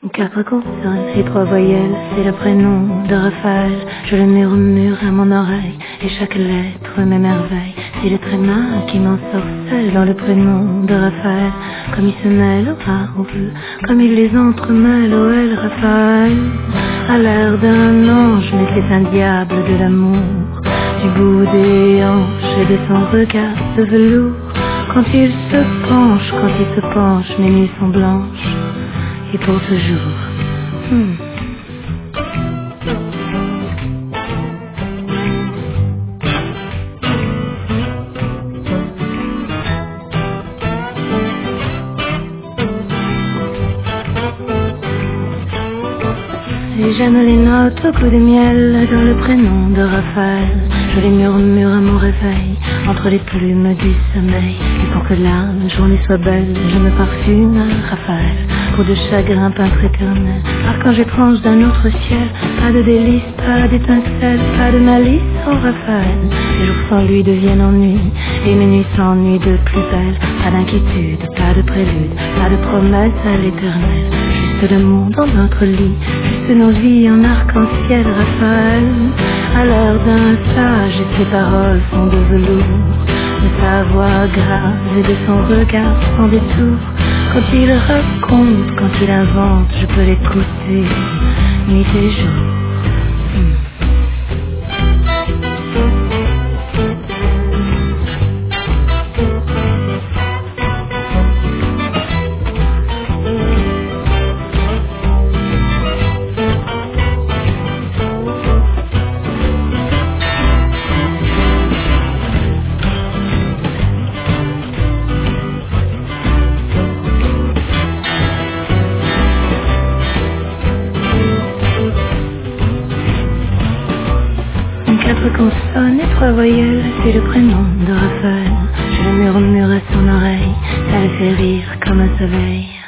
Quatre consonnes et trois voyelles, c'est le prénom de Raphaël. Je le murmure à mon oreille, et chaque lettre m'émerveille. C'est le tréma qui m'en sort seul dans le prénom de Raphaël. Comme il se mêle au A, au E, comme il les entremêle au L. Raphaël a l'air d'un ange, mais c'est un diable de l'amour. Du bout des hanches et de son regard de velours. Quand il se penche, mes nuits sont blanches. Et pour toujours. Et j'aime les notes au coup de miel dans le prénom de Raphaël. Je les murmure à mon réveil, entre les plumes du sommeil. Et pour que la journée soit belle, je me parfume à Raphaël. Pour de chagrin peintre éternel, archange étrange d'un autre ciel. Pas de délices, pas d'étincelles, pas de malice, oh Raphaël. Les jours sans lui deviennent ennui, et mes nuits s'ennuient de plus belle. Pas d'inquiétude, pas de prélude, pas de promesse à l'éternel. Juste le monde dans notre lit, juste nos vies en arc-en-ciel. Raphaël a l'air d'un sage et ses paroles sont de velours. De sa voix grave et de son regard sans détour. Quand il raconte, quand il invente, je peux l'écouter nuit et jour. Quatre consonnes et trois voyelles, c'est le prénom de Raphaël. Je le murmure à son oreille, ça le fait rire comme un soleil.